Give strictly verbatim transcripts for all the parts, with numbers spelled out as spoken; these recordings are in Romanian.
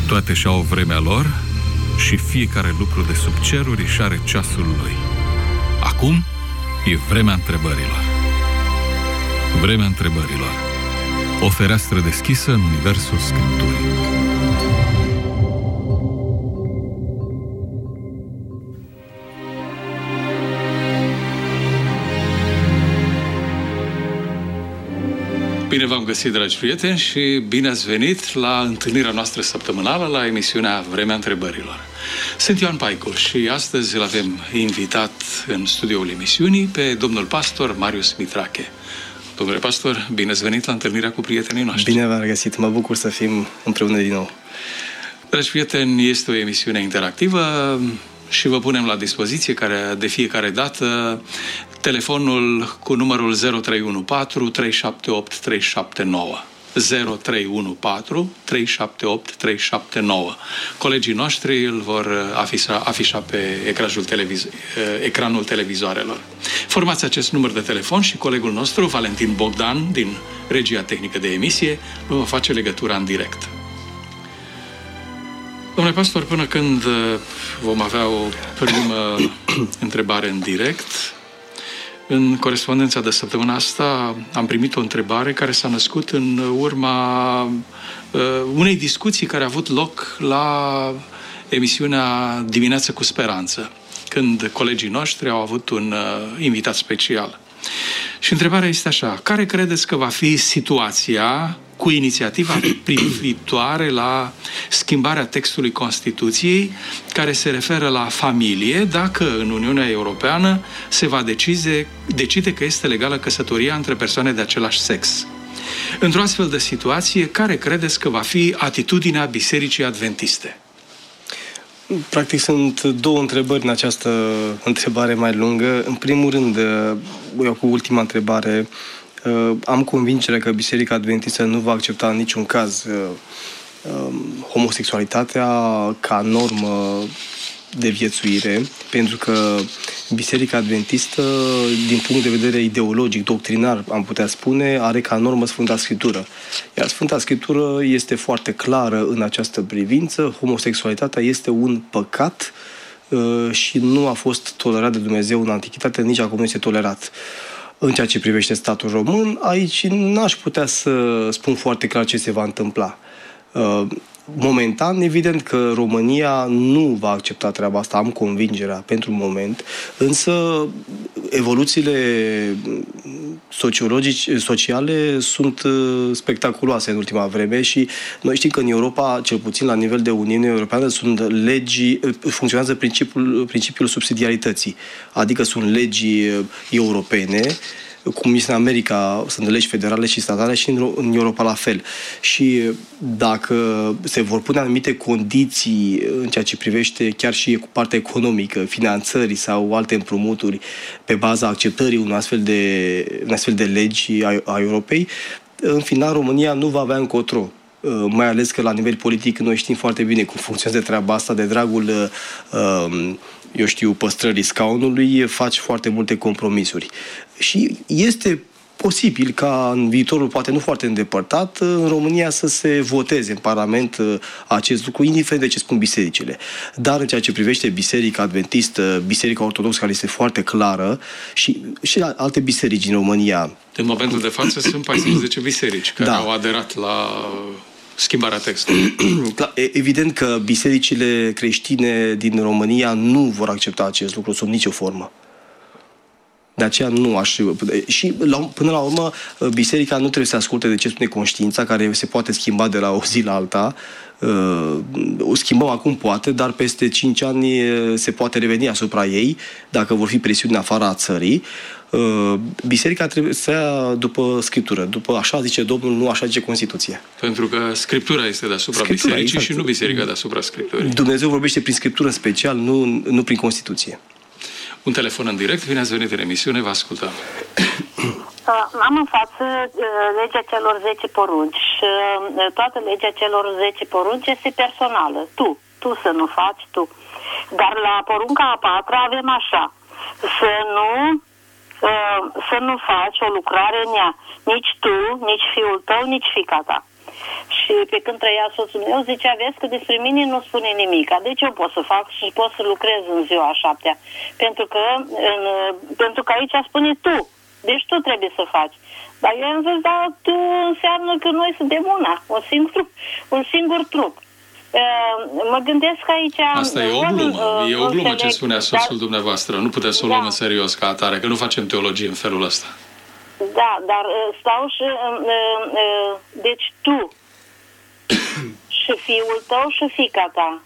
Toate și-au vremea lor și fiecare lucru de sub ceruri își are ceasul lui. Acum e vremea întrebărilor. Vremea întrebărilor. O fereastră deschisă în universul Scripturii. Bine v-am găsit, dragi prieteni, și bine ați venit la întâlnirea noastră săptămânală la emisiunea Vremea Întrebărilor. Sunt Ioan Paicu și astăzi îl avem invitat în studioul emisiunii pe domnul pastor Marius Mitrache. Domnule pastor, bine ați venit la întâlnirea cu prietenii noștri. Bine v-am găsit, mă bucur să fim împreună din nou. Dragi prieteni, este o emisiune interactivă și vă punem la dispoziție care, de fiecare dată telefonul cu numărul zero trei unu patru trei șapte opt trei șapte nouă. zero trei unu patru trei șapte opt trei șapte nouă. Colegii noștri îl vor afișa, afișa pe ecranul, televiz- ecranul televizoarelor. Formați acest număr de telefon și colegul nostru, Valentin Bogdan, din regia tehnică de emisie, vă va face legătura în direct. Domnule pastor, până când vom avea o primă întrebare în direct, în corespondența de săptămâna asta am primit o întrebare care s-a născut în urma uh, unei discuții care a avut loc la emisiunea Dimineață cu Speranță, când colegii noștri au avut un uh, invitat special. Și întrebarea este așa: care credeți că va fi situația cu inițiativa privitoare la schimbarea textului Constituției care se referă la familie, dacă în Uniunea Europeană se va decide, decide că este legală căsătoria între persoane de același sex? Într-o astfel de situație, care credeți că va fi atitudinea Bisericii Adventiste? Practic sunt două întrebări în această întrebare mai lungă. În primul rând, eu cu ultima întrebare, am convingerea că Biserica Adventistă nu va accepta în niciun caz homosexualitatea ca normă de viețuire, pentru că Biserica Adventistă, din punct de vedere ideologic, doctrinar, am putea spune, are ca normă Sfânta Scriptură. Iar Sfânta Scriptură este foarte clară în această privință. Homosexualitatea este un păcat și nu a fost tolerat de Dumnezeu în Antichitate, nici acum nu este tolerat. În ceea ce privește statul român, aici n-aș putea să spun foarte clar ce se va întâmpla. Momentan, evident că România nu va accepta treaba asta, am convingerea pentru moment, însă evoluțiile sociologice, sociale sunt spectaculoase în ultima vreme și noi știm că în Europa, cel puțin la nivel de Uniune Europeană, sunt legi, funcționează principiul, principiul subsidiarității, adică sunt legi europene, cum este în America, sunt legi federale și statale și în Europa la fel. Și dacă se vor pune anumite condiții în ceea ce privește chiar și cu partea economică, finanțării sau alte împrumuturi pe baza acceptării unui astfel de, un astfel de legi a, a Europei, în final România nu va avea încotro. Mai ales că la nivel politic noi știm foarte bine cum funcționează treaba asta, de dragul eu știu, păstrării scaunului, faci foarte multe compromisuri. Și este posibil ca în viitorul, poate nu foarte îndepărtat, în România să se voteze în Parlament acest lucru, indiferent de ce spun bisericile. Dar în ceea ce privește Biserica Adventistă, Biserica Ortodoxă, care este foarte clară, și, și alte biserici din România. În momentul de față sunt paisprezece biserici care da. au aderat la schimbarea textului. Evident că bisericile creștine din România nu vor accepta acest lucru sub nicio formă. De aceea nu aș... Și până la urmă, biserica nu trebuie să asculte de ce spune conștiința, care se poate schimba de la o zi la alta. O schimbăm acum, poate, dar peste cinci ani se poate reveni asupra ei, dacă vor fi presiuni în afara țării. Biserica trebuie să ia după Scriptură, după așa zice Domnul, nu așa zice Constituția. Pentru că Scriptura este deasupra Scriptura, bisericii, exact. Și nu biserica deasupra Scripturii. Dumnezeu vorbește prin Scriptură special, nu, nu prin Constituție. Un telefon în direct, bine ați venit în emisiune, vă ascultăm. Am în față legea celor zece porunci și toată legea celor zece porunci este personală. Tu, tu să nu faci, tu. Dar la porunca a patra avem așa: să nu să nu faci o lucrare în ea, nici tu, nici fiul tău, nici fiica ta. Și pe când trăia soțul meu, zicea, vezi că despre mine nu spune nimic. Deci eu pot să fac și pot să lucrez în ziua a șaptea. Pentru că, în, pentru că aici spune tu. Deci tu trebuie să faci. Dar eu am zis, da, tu înseamnă că noi suntem una. Un singur, un singur trup. Mă gândesc că aici... Asta e o glumă. E o glumă ce spunea soțul dumneavoastră. Nu puteți să o luăm în serios ca atare, că nu facem teologie în felul ăsta. Da, dar stau și... Deci tu și fiul tău și fiica ta.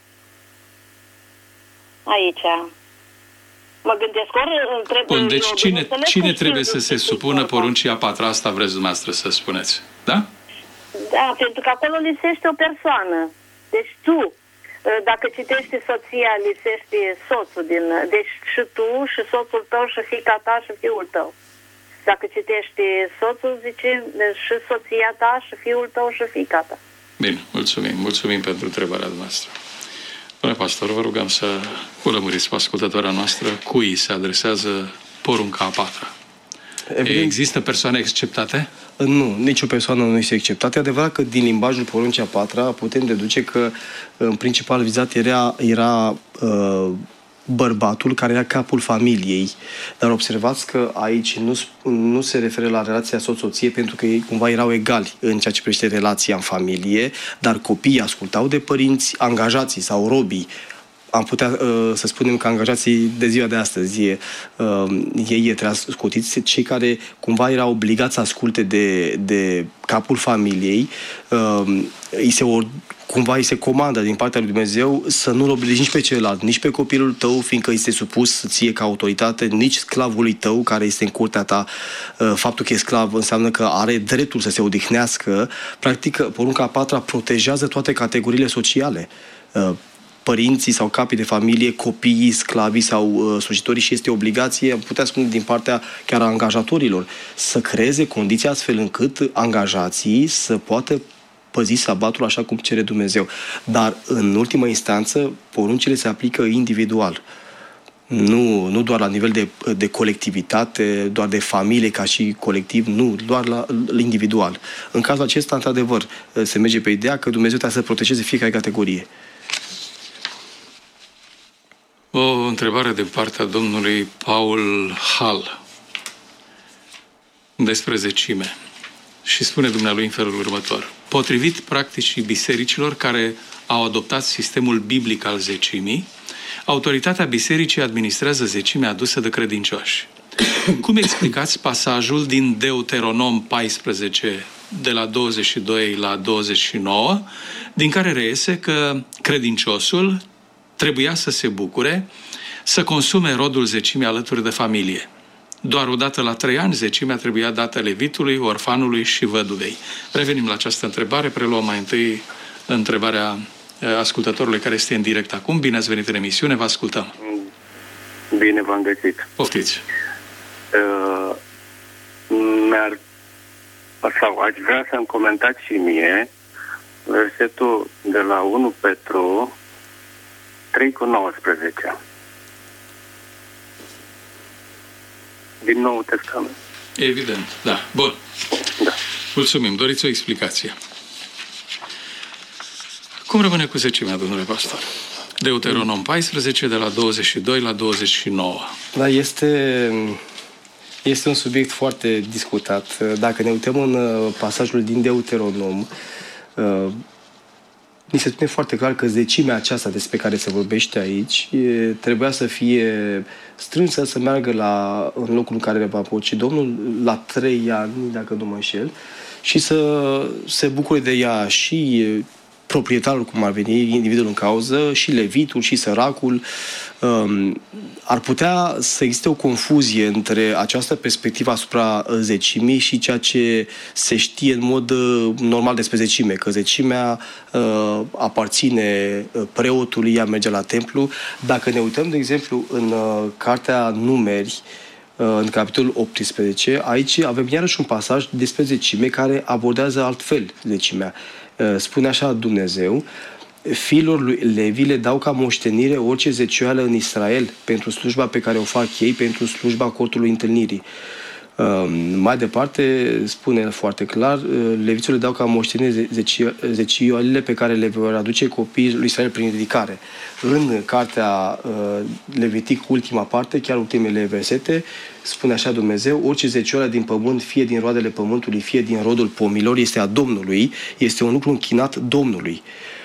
Aici. Mă gândesc, ori trebuie... Bun, deci cine, cine trebuie să se supună poruncii a patra? Asta vreți dumneavoastră să spuneți, da? Da, pentru că acolo lipsește o persoană. Deci tu, dacă citești soția, lipsește soțul din... Deci și tu, și soțul tău, și fiica ta, și fiul tău. Dacă citești soțul, zice și soția ta, și fiul tău, și fiica ta. Bine, mulțumim. Mulțumim pentru întrebarea noastră. Domnule pastor, vă rugăm să o lămuriți pe ascultătoarea noastră cui se adresează porunca a patra. Evident, există persoane exceptate? Nu, nicio persoană nu este exceptată. E adevărat că din limbajul poruncii a patra putem deduce că în principal vizat era, era uh, bărbatul care era capul familiei. Dar observați că aici nu, nu se referă la relația soț-soție pentru că ei cumva erau egali în ceea ce privește relația în familie, dar copiii ascultau de părinți, angajații sau robii. Am putea uh, să spunem că angajații de ziua de astăzi, uh, ei erau scotiți, cei care cumva erau obligați să asculte de, de capul familiei, uh, îi se or, cumva îi se comandă din partea lui Dumnezeu să nu-l obligi nici pe celălalt, nici pe copilul tău, fiindcă este supus ție ca autoritate, nici sclavului tău care este în curtea ta. Uh, faptul că e sclav înseamnă că are dreptul să se odihnească. Practic, porunca a patra protejează toate categoriile sociale. Uh, părinții sau capii de familie, copiii, sclavii sau uh, slujitorii și este obligație, am putea spune din partea chiar a angajatorilor, să creeze condiții astfel încât angajații să poată păzi sabatul așa cum cere Dumnezeu. Dar, în ultimă instanță, poruncile se aplică individual. Nu, nu doar la nivel de, de colectivitate, doar de familie ca și colectiv, nu, doar la, la individual. În cazul acesta, într-adevăr, se merge pe ideea că Dumnezeu trebuie să protejeze fiecare categorie. O întrebare din partea domnului Paul Hall despre zecime. Și spune dumnealui în felul următor. Potrivit practicii bisericilor care au adoptat sistemul biblic al zecimii, autoritatea bisericii administrează zecimea adusă de credincioși. Cum explicați pasajul din Deuteronom paisprezece, de la douăzeci și doi la douăzeci și nouă, din care reiese că credinciosul trebuia să se bucure, să consume rodul zecimii alături de familie. Doar odată la trei ani zecimea trebuia dată levitului, orfanului și văduvei. Revenim la această întrebare, preluăm mai întâi întrebarea ascultătorului care este în direct acum. Bine ați venit în emisiune, vă ascultăm. Bine v-am găsit. Poftiți. Uh, mi-ar, sau aș vrea să-mi comentați și mie versetul de la unu Petru trei cu nouăsprezece. Din Noul Testament. Evident, da. Bun. Da. Mulțumim. Doriți o explicație? Cum rămâne cu zecimea, domnule pastor? Deuteronom paisprezece, de la douăzeci și doi la douăzeci și nouă. Da, este, este un subiect foarte discutat. Dacă ne uităm în pasajul din Deuteronom, ni se spune foarte clar că zecimea aceasta despre care se vorbește aici trebuia să fie strânsă, să meargă la, în locul în care va porci Domnul la trei ani, dacă nu mă înșel, și să se bucure de ea și proprietarul, cum ar veni, individul în cauză, și levitul, și săracul. Um, ar putea să existe o confuzie între această perspectivă asupra zecimii și ceea ce se știe în mod uh, normal despre zecime, că zecimea uh, aparține preotului, ea merge la templu. Dacă ne uităm, de exemplu, în uh, Cartea Numeri, uh, în capitolul optsprezece, aici avem iarăși un pasaj despre zecime care abordează altfel zecimea. Spune așa Dumnezeu: fiilor lui Levi le dau ca moștenire orice zecioală în Israel pentru slujba pe care o fac ei, pentru slujba cortului întâlnirii. Mai departe, spune foarte clar, leviții le dau ca moștenire zecioalele pe care le vor aduce copiii lui Israel prin ridicare. În cartea Levitic, ultima parte, chiar ultimele versete, spune așa Dumnezeu: orice zecioală din pământ, fie din roadele pământului, fie din rodul pomilor, este a Domnului, este un lucru închinat Domnului.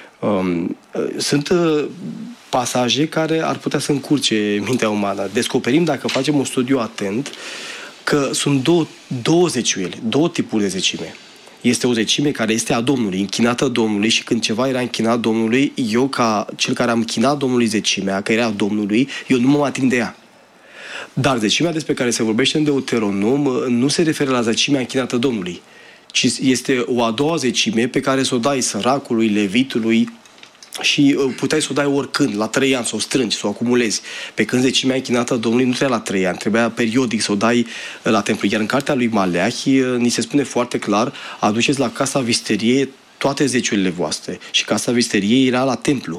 Sunt pasaje care ar putea să încurce mintea umană. Descoperim, dacă facem un studiu atent, că sunt două, două zeciuieli, două tipuri de zecime. Este o zecime care este a Domnului, închinată Domnului, și când ceva era închinat Domnului, eu, ca cel care am închinat Domnului zecimea, că era a Domnului, eu nu mă ating de ea. Dar zecimea despre care se vorbește în Deuteronom nu se referă la zecimea închinată Domnului, ci este o a doua zecime pe care să o dai săracului, levitului, și puteai să o dai oricând, la trei ani, să o strângi, să o acumulezi. Pe când zecimea închinată Domnului nu trebuia la trei ani, trebuia periodic să o dai la templu. Iar în cartea lui Maleahi ni se spune foarte clar: aduceți la casa visteriei toate zeciuielile voastre. Și casa visteriei era la templu.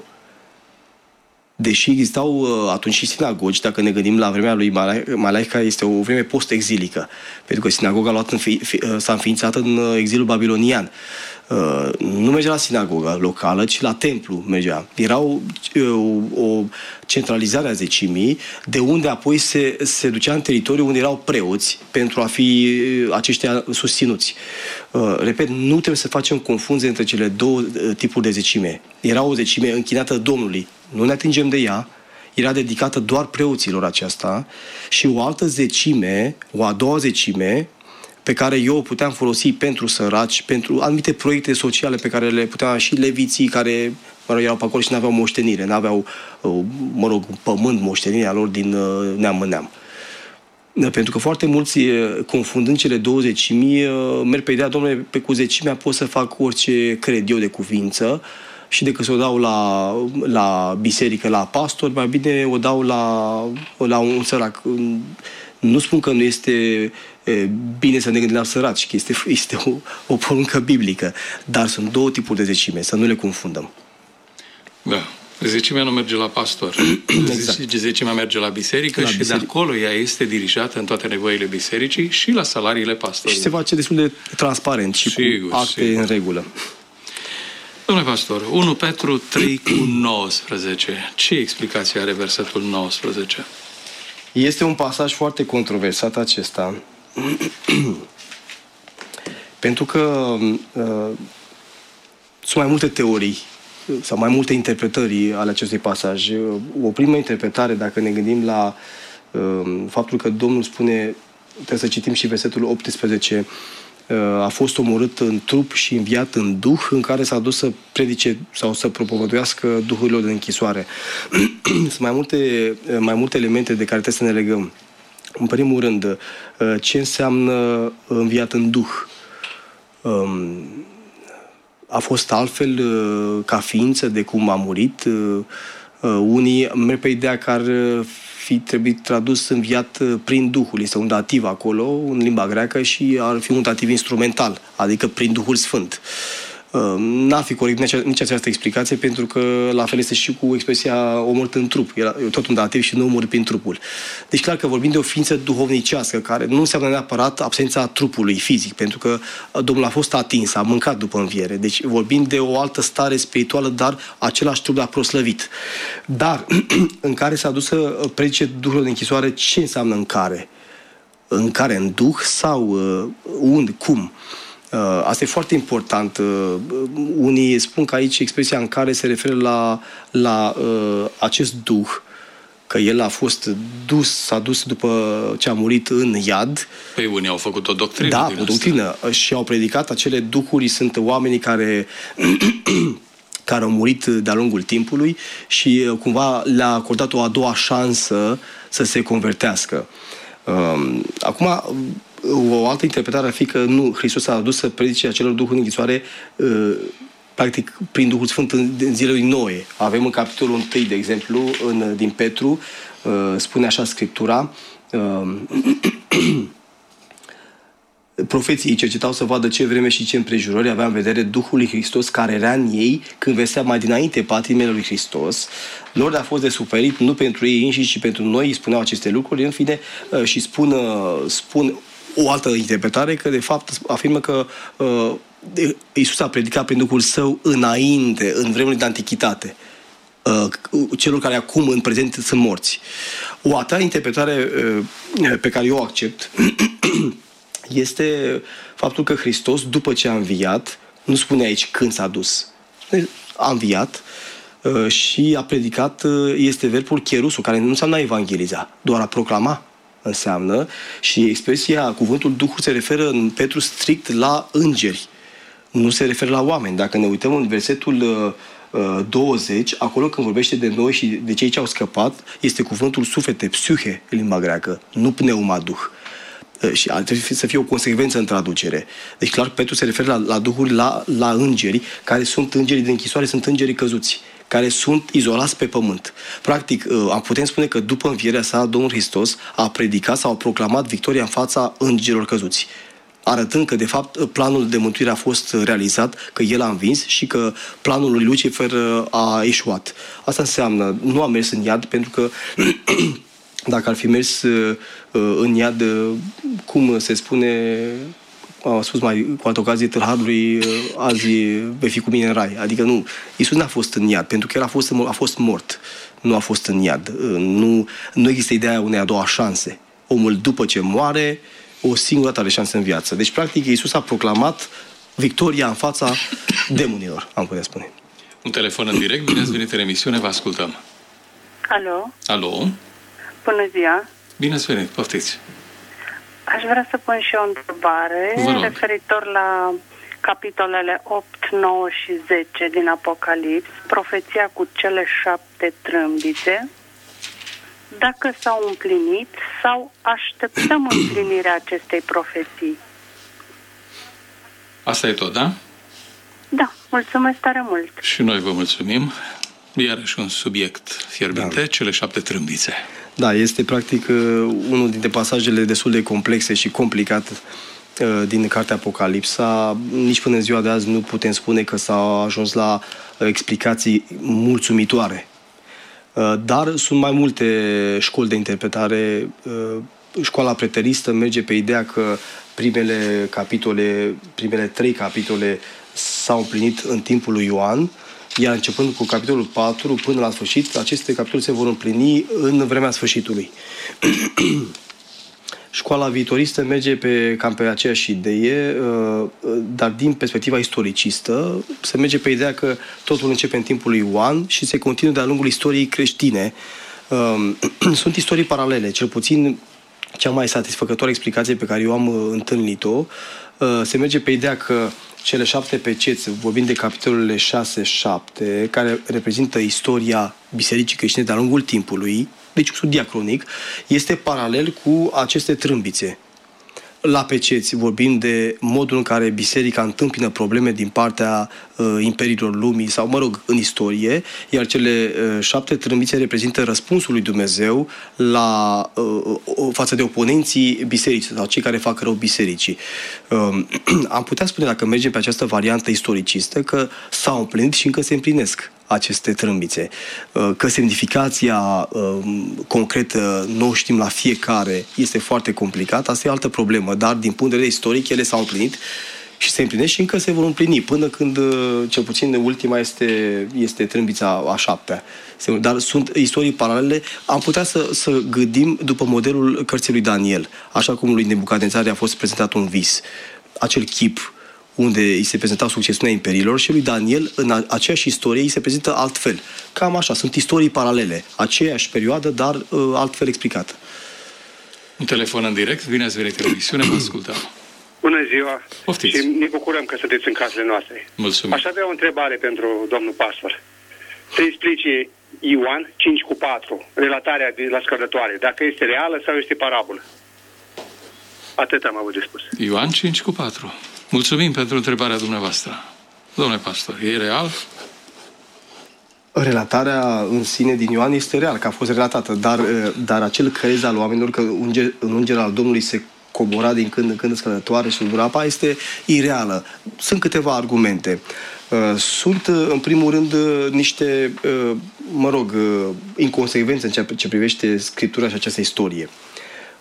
Deși existau atunci și sinagogi, dacă ne gândim la vremea lui Maleahi, care este o vreme post-exilică, pentru că sinagoga a luat în fi, fi, s-a înființat în exilul babilonian. Uh, nu mergea la sinagoga locală, ci la templu mergea. Era o, o, o centralizare a zecimii, de unde apoi se, se ducea în teritoriu unde erau preoți pentru a fi aceștia susținuți. Uh, repet, nu trebuie să facem confuzie între cele două tipuri de zecime. Era o zecime închinată Domnului, nu ne atingem de ea, era dedicată doar preoților aceasta, și o altă zecime, o a doua zecime, pe care eu o puteam folosi pentru săraci, pentru anumite proiecte sociale pe care le puteam, și leviții care, mă rog, erau pe acolo și nu aveau moștenire, nu aveau, mă rog, pământ, moștenirea lor din neam în neam. Pentru că foarte mulți, confundând cele două zecimii, merg pe ideea: domnule, pe cu zecimea pot să fac orice cred eu de cuvință, și decât să o dau la, la biserică, la pastor, mai bine o dau la, la un sărac. Nu spun că nu este bine să ne gândim la săraci, că este, este o, o poruncă biblică, dar sunt două tipuri de zecime, să nu le confundăm. Da. Zecimea nu merge la pastor. Exact. Zecimea merge la biserică, la și biserică. De acolo ea este dirijată în toate nevoile bisericii și la salariile pastorului. Și se face destul de transparent și sigur, cu acte sigur. În regulă. Domnule pastor, unu Petru trei cu nouăsprezece. Ce explicație are versetul nouăsprezece? Este un pasaj foarte controversat acesta, pentru că uh, sunt mai multe teorii sau mai multe interpretări ale acestui pasaj. O primă interpretare, dacă ne gândim la uh, faptul că Domnul spune, trebuie să citim și versetul optsprezece, uh, a fost omorât în trup și înviat în duh, în care s-a dus să predice sau să propovăduiască duhurilor de închisoare. Sunt mai multe, mai multe elemente de care trebuie să ne legăm. În primul rând, ce înseamnă înviat în duh? A fost altfel ca ființă de cum a murit? Unii merg pe ideea că ar fi trebuit tradus înviat prin Duhul. Este un dativ acolo, în limba greacă, și ar fi un dativ instrumental, adică prin Duhul Sfânt. N-ar fi corect nici, nici această explicație, pentru că la fel este și cu expresia omorât în trup. Era tot un dativ și nu omorât prin trupul. Deci clar că vorbim de o ființă duhovnicească, care nu înseamnă neapărat absența trupului fizic, pentru că Domnul a fost atins, a mâncat după înviere. Deci vorbim de o altă stare spirituală, dar același trup a proslăvit. Dar în care s-a dus să predice Duhul de închisoare, ce înseamnă în care? În care? În Duh sau unde? Cum? Asta e foarte important. Unii spun că aici expresia în care se referă la, la uh, acest duh, că el a fost dus, s-a dus după ce a murit în iad. Păi unii au făcut o doctrină. Da, o doctrină. Și au predicat acele duhuri, sunt oamenii care care au murit de-a lungul timpului și cumva le-a acordat o a doua șansă să se convertească. Acum, o altă interpretare ar fi că nu, Hristos a adus să predice acelor duhuri în închisoare practic prin Duhul Sfânt în zilele lui Noe. Avem în capitolul unu, de exemplu, în, din Petru, spune așa Scriptura, profeții îi cercetau să vadă ce vreme și ce împrejurări avea în vedere Duhul lui Hristos care era în ei când vestea mai dinainte patimile lui Hristos. Lor le-a fost de suferit nu pentru ei înșiși, ci pentru noi, spuneau aceste lucruri, în fine, și spun, spun o altă interpretare că, de fapt, afirmă că uh, Iisus a predicat prin Duhul Său înainte, în vremurile de antichitate, uh, celor care acum, în prezent, sunt morți. O a treia interpretare uh, pe care eu o accept este faptul că Hristos, după ce a înviat, nu spune aici când s-a dus, a înviat uh, și a predicat, uh, este verbul cherusul, care nu înseamnă a evangeliza, doar a proclama înseamnă, și expresia, cuvântul Duhul se referă în Petru strict la îngeri, nu se referă la oameni. Dacă ne uităm în versetul uh, douăzeci, acolo când vorbește de noi și de cei ce au scăpat, este cuvântul suflete, psihe, în limba greacă, nu pneuma, duh. Uh, și ar trebui să fie o consecvență în traducere. Deci clar, Petru se referă la, la duhuri, la, la îngeri, care sunt îngerii de închisoare, sunt îngerii căzuți, care sunt izolați pe pământ. Practic, am putem spune că după învierea sa, Domnul Hristos a predicat sau a proclamat victoria în fața îngerilor căzuți, arătând că, de fapt, planul de mântuire a fost realizat, că El a învins și că planul lui Lucifer a eșuat. Asta înseamnă, nu a mers în iad, pentru că dacă ar fi mers în iad, cum se spune, am spus mai cu altă ocazie, tâlharului, azi vei fi cu mine în rai. Adică nu, Iisus n-a fost în iad, pentru că El a fost, a fost mort, nu a fost în iad. Nu, nu există ideea unei a doua șanse. Omul, după ce moare, o singură dată are șansă în viață. Deci, practic, Iisus a proclamat victoria în fața demonilor, am putea spune. Un telefon în direct, bine ați venit în emisiune, vă ascultăm. Alo? Alo? Bună ziua! Bine ați venit, poftiți! Aș vrea să pun și o întrebare referitor la capitolele opt, nouă și zece din Apocalips, profeția cu cele șapte trâmbițe, dacă s-au împlinit sau așteptăm împlinirea acestei profeții. Asta e tot, da? Da, mulțumesc tare mult. Și noi vă mulțumim. Iarăși un subiect fierbinte, da. Cele șapte trâmbițe. Da, este practic unul dintre pasajele destul de complexe și complicat din cartea Apocalipsa. Nici până în ziua de azi nu putem spune că s-a ajuns la explicații mulțumitoare. Dar sunt mai multe școli de interpretare. Școala preteristă merge pe ideea că primele capitole, primele trei capitole s-au împlinit în timpul lui Ioan, iar începând cu capitolul patru până la sfârșit, aceste capitole se vor împlini în vremea sfârșitului. Școala viitoristă merge pe, cam pe aceeași idee, dar din perspectiva istoricistă se merge pe ideea că totul începe în timpul lui Ioan și se continuă de-a lungul istoriei creștine. Sunt istorii paralele, cel puțin cea mai satisfăcătoare explicație pe care eu am întâlnit-o. Se merge pe ideea că cele șapte peceți, vorbind de capitolele șase șapte, care reprezintă istoria bisericii creștine de-a lungul timpului, deci un diacronic, este paralel cu aceste trâmbițe. La peceți vorbim de modul în care biserica întâmpină probleme din partea uh, imperiilor lumii sau, mă rog, în istorie, iar cele uh, șapte trâmbițe reprezintă răspunsul lui Dumnezeu la, uh, față de oponenții bisericii sau cei care fac rău bisericii. Uh, am putea spune, dacă mergem pe această variantă istoricistă, că s-au împlinit și încă se împlinesc aceste trâmbițe. Că semnificația concretă nu o știm la fiecare, este foarte complicat, asta e altă problemă, dar din punct de vedere istoric ele s-au împlinit și se împlinesc și încă se vor împlini, până când, cel puțin ultima este, este trâmbița a șaptea. Dar sunt istorii paralele, am putea să, să gândim după modelul cărții lui Daniel, așa cum lui Nebucadnețar a fost prezentat un vis, acel chip unde îi se prezenta succesiunea imperiilor, și lui Daniel, în aceeași istorie, îi se prezintă altfel. Cam așa, sunt istorii paralele, aceeași perioadă, dar uh, altfel explicată. Un telefon în direct, bine ați venit în emisiune, vă ascultăm. Bună ziua! Poftiți. Și ne bucurăm că sunteți în casele noastre. Mulțumim. Aș avea o întrebare pentru domnul pastor. Să explice Ioan cinci cu patru, relatarea de la scăldătoare, dacă este reală sau este parabolă. Atât am avut de spus. Ioan cinci cu patru. Mulțumim pentru întrebarea dumneavoastră. Domnule pastor, e real? Relatarea în sine din Ioan este real, că a fost relatată, dar, dar acel crez al oamenilor că unger, un înger al Domnului se cobora din când în când în scălătoare și în apa este ireală. Sunt câteva argumente. Sunt, în primul rând, niște, mă rog, inconsecvențe în ceea ce privește Scriptura și această istorie.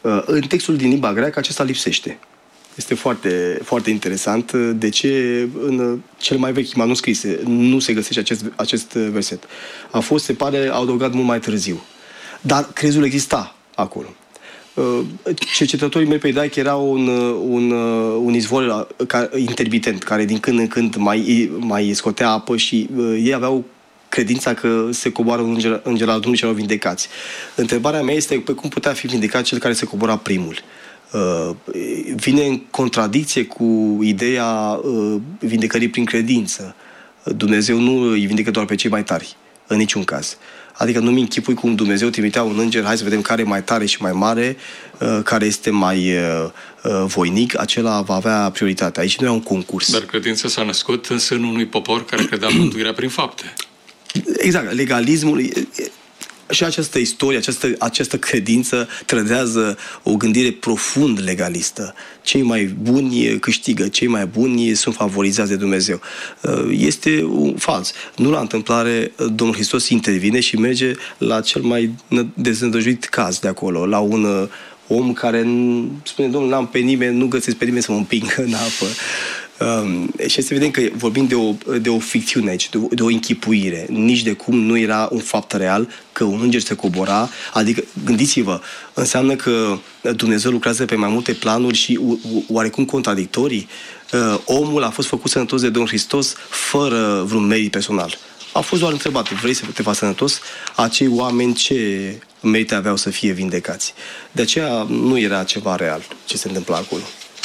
În textul din limba greacă acesta lipsește. Este foarte, foarte interesant de ce în cel mai vechi manuscrise nu se găsește acest, acest verset. A fost, se pare, adăugat mult mai târziu. Dar crezul exista acolo. Cercetătorii mei pe Iudaic era un, un, un izvor intermitent, care din când în când mai, mai scotea apă și ei aveau credința că se coboară un înger, înger al Domnului și erau vindecați. Întrebarea mea este pe cum putea fi vindecat cel care se cobora primul. Vine în contradicție cu ideea vindecării prin credință. Dumnezeu nu îi vindecă doar pe cei mai tari, în niciun caz. Adică nu-mi închipui cum Dumnezeu trimitea un înger, hai să vedem care e mai tare și mai mare, care este mai voinic, acela va avea prioritate. Aici nu e un concurs. Dar credința s-a născut în sânul unui popor care credea în mântuirea prin fapte. Exact. Legalismul și această istorie, această, această credință trădează o gândire profund legalistă. Cei mai buni câștigă, cei mai buni sunt favorizați de Dumnezeu. Este un fals. Nu la întâmplare Domnul Hristos intervine și merge la cel mai deznădăjduit caz de acolo, la un om care spune, Domnul, n-am pe nimeni, nu găsesc pe nimeni să mă împingă în apă. Um, și este evident că vorbim de o, de o ficțiune aici, de o, de o închipuire. Nici de cum nu era un fapt real că un înger se cobora. Adică, gândiți-vă, înseamnă că Dumnezeu lucrează pe mai multe planuri și oarecum contradictorii. Uh, omul a fost făcut sănătos de Domnul Hristos fără vreun merit personal. A fost doar întrebat, vrei să te faci sănătos? Acei oameni ce merite aveau să fie vindecați? De aceea nu era ceva real ce se întâmpla acolo.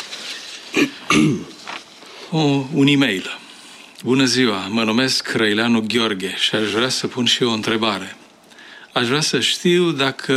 O, un e-mail. Bună ziua, mă numesc Răileanu Gheorghe și aș vrea să pun și eu o întrebare. Aș vrea să știu dacă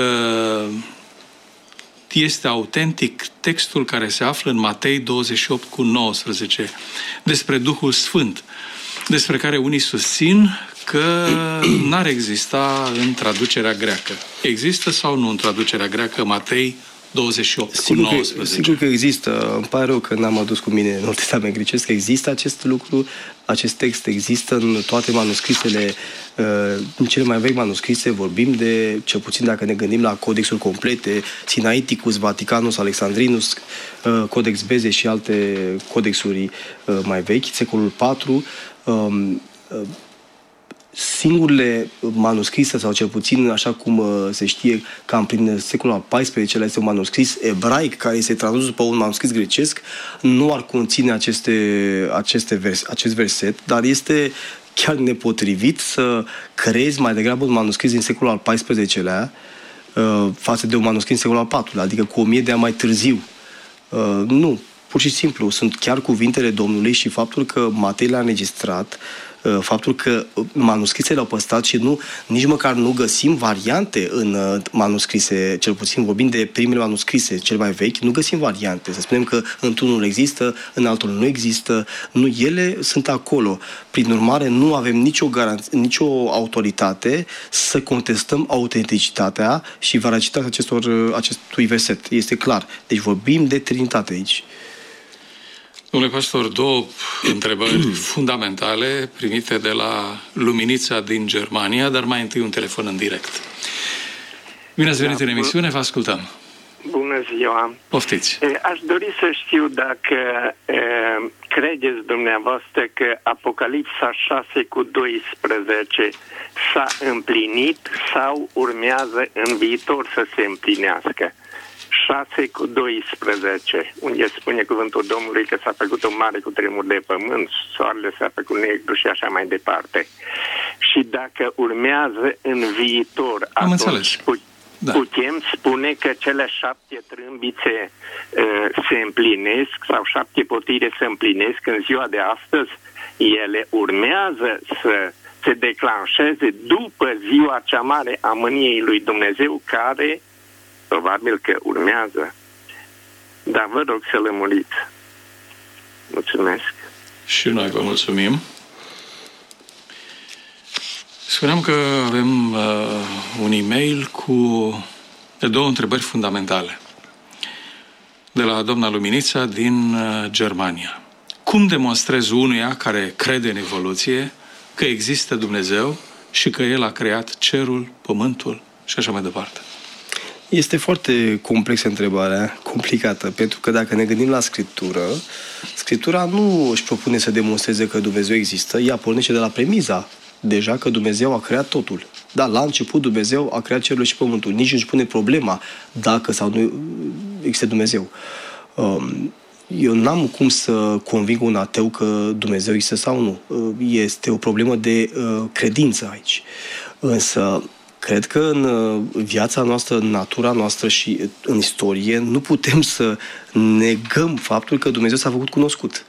este autentic textul care se află în Matei douăzeci și opt cu nouăsprezece despre Duhul Sfânt, despre care unii susțin că n-ar exista în traducerea greacă. Există sau nu în traducerea greacă Matei douăzeci și opt sigur cu nouăsprezece? Că, sigur că există. Îmi pare rău că n-am adus cu mine Noul Testament grecesc. Există acest lucru, acest text există în toate manuscrisele, în cele mai vechi manuscrise vorbim de, cel puțin dacă ne gândim la codexul complete, Sinaiticus, Vaticanus, Alexandrinus, Codex Beze și alte codexuri mai vechi, secolul patru. Singurele manuscrise, sau cel puțin așa cum se știe, cam prin secolul al paisprezecelea, este un manuscris ebraic care este tradus după un manuscris grecesc, nu ar conține aceste, aceste vers, acest verset, dar este chiar nepotrivit să crezi mai degrabă un manuscris din secolul al paisprezecelea față de un manuscris din secolul al patrulea, adică cu o mie de ani mai târziu. Nu, pur și simplu, sunt chiar cuvintele Domnului și faptul că Matei le-a înregistrat, faptul că manuscrisele au păstrat și nu, nici măcar nu găsim variante în manuscrise, cel puțin vorbind de primele manuscrise, cel mai vechi, nu găsim variante. Să spunem că într-unul există, în altul nu există, nu, ele sunt acolo. Prin urmare, nu avem nicio garanție, nicio autoritate să contestăm autenticitatea și veracitatea acestor, acestui verset. Este clar. Deci vorbim de Trinitate aici. Domnule pastor, două întrebări fundamentale primite de la Luminița din Germania, dar mai întâi un telefon în direct. Bine ați venit da, în emisiune, vă ascultăm. Bună ziua! Poftiți! Aș dori să știu dacă e, credeți dumneavoastră că Apocalipsa șase cu doisprezece s-a împlinit sau urmează în viitor să se împlinească. șase cu doisprezece, unde spune cuvântul Domnului că s-a făcut un mare cutremur de pământ, soarele s-a făcut negru și așa mai departe. Și dacă urmează în viitor, Am atunci pu- da. putem spune că cele șapte trâmbițe uh, se împlinesc sau șapte potire se împlinesc în ziua de astăzi, ele urmează să se declanșeze după ziua cea mare a mâniei lui Dumnezeu, care probabil că urmează. Dar vă rog să lămuriți. Mulțumesc. Și noi vă mulțumim. Spuneam că avem uh, un e-mail cu de două întrebări fundamentale de la doamna Luminița din uh, Germania. Cum demonstrez unuia care crede în evoluție că există Dumnezeu și că El a creat cerul, pământul și așa mai departe? Este foarte complexă întrebarea, complicată, pentru că dacă ne gândim la Scriptură, Scriptura nu își propune să demonstreze că Dumnezeu există, ea pornește de la premiza deja că Dumnezeu a creat totul. Da, la început Dumnezeu a creat cerul și pământul. Nici nu își pune problema dacă sau nu există Dumnezeu. Eu n-am cum să conving un ateu că Dumnezeu există sau nu. Este o problemă de credință aici. Însă, cred că în viața noastră, în natura noastră și în istorie, nu putem să negăm faptul că Dumnezeu s-a făcut cunoscut.